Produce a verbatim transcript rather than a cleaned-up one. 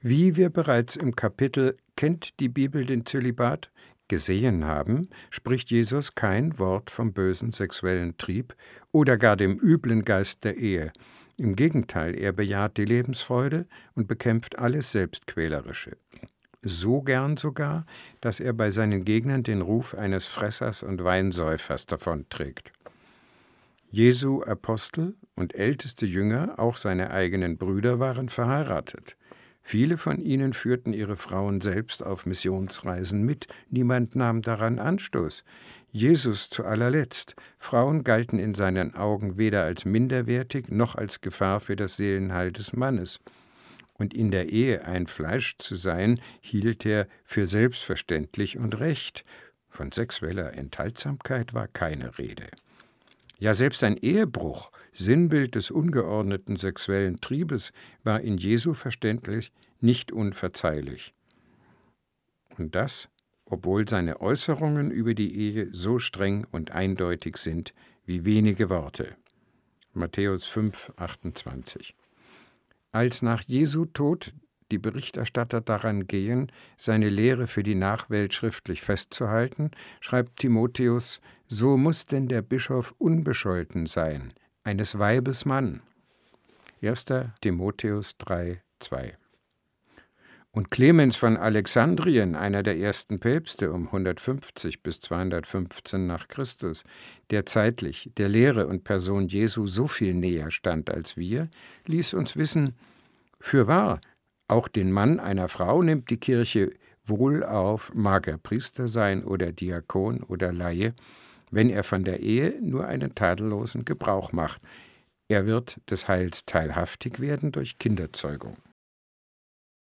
Wie wir bereits im Kapitel »Kennt die Bibel den Zölibat?« gesehen haben, spricht Jesus kein Wort vom bösen sexuellen Trieb oder gar dem üblen Geist der Ehe. Im Gegenteil, er bejaht die Lebensfreude und bekämpft alles Selbstquälerische. So gern sogar, dass er bei seinen Gegnern den Ruf eines Fressers und Weinsäufers davonträgt. Jesu Apostel und älteste Jünger, auch seine eigenen Brüder, waren verheiratet. Viele von ihnen führten ihre Frauen selbst auf Missionsreisen mit. Niemand nahm daran Anstoß. Jesus zu allerletzt. Frauen galten in seinen Augen weder als minderwertig noch als Gefahr für das Seelenheil des Mannes. Und in der Ehe ein Fleisch zu sein, hielt er für selbstverständlich und recht. Von sexueller Enthaltsamkeit war keine Rede. Ja, selbst ein Ehebruch, Sinnbild des ungeordneten sexuellen Triebes, war in Jesu Verständnis nicht unverzeihlich. Und das, obwohl seine Äußerungen über die Ehe so streng und eindeutig sind wie wenige Worte. Matthäus fünf, achtundzwanzig. Als nach Jesu Tod die Berichterstatter daran gehen, seine Lehre für die Nachwelt schriftlich festzuhalten, schreibt Timotheus: So muss denn der Bischof unbescholten sein, eines Weibes Mann. erster Timotheus drei, zwei. Und Clemens von Alexandrien, einer der ersten Päpste um hundertfünfzig bis zweihundertfünfzehn nach Christus, der zeitlich der Lehre und Person Jesu so viel näher stand als wir, ließ uns wissen: Fürwahr, auch den Mann einer Frau nimmt die Kirche wohl auf, mag er Priester sein oder Diakon oder Laie, wenn er von der Ehe nur einen tadellosen Gebrauch macht. Er wird des Heils teilhaftig werden durch Kinderzeugung.